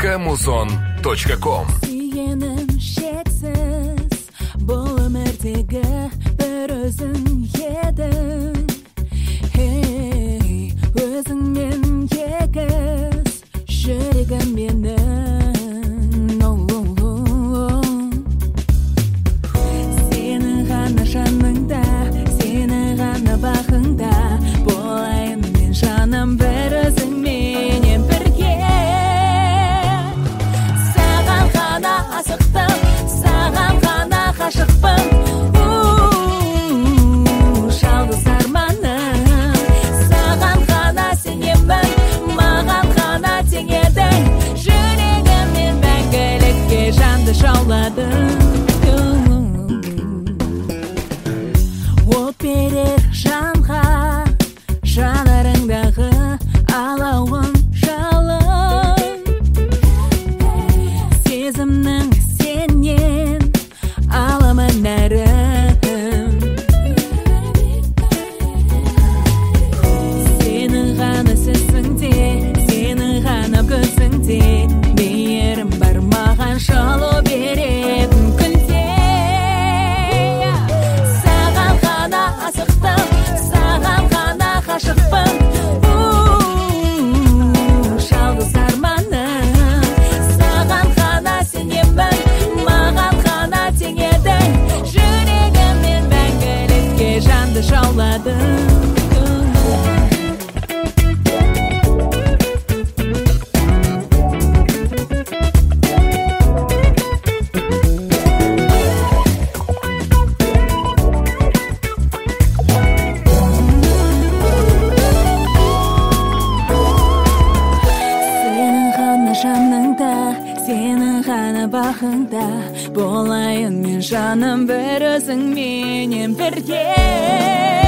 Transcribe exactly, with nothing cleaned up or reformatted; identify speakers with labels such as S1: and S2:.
S1: точка музон точка ком.
S2: Сүйгенім шексіз, бұл өмірдегі бір өзің едің. Hey, өзіңмен егіз, жүрегім менің. Oh, oh, oh. Сені ғана жаныңда, сені ғана бағыңда, болайын мен жаным бір өзіңменен бірге. Саған ғана асықтым, саған ғана ғашықпын. Жалғыз арманым, саған ғана сенемін, маған ғана тең едің. Жүрегіммен мәңгілікке жанды жауладың. От берер жанға, жанарыңдағы алауын жалын. Сезімнің сенен аламын нәрім. Сені ғана сезіңде, сені ғана көзіңде, мейірім бар маған жылу беретін күнде. Саған ғана асықтым, саған ғана ғашықпын. Жалғыз арманым, саған ғана сенемін, маған ғана тең едің. Жүрегіммен мәңгілікке жанды жауладың. Сенің ғана жаныңда, сенің ғана бағыңда, болайын мен жаным бір өзіңменен бірге.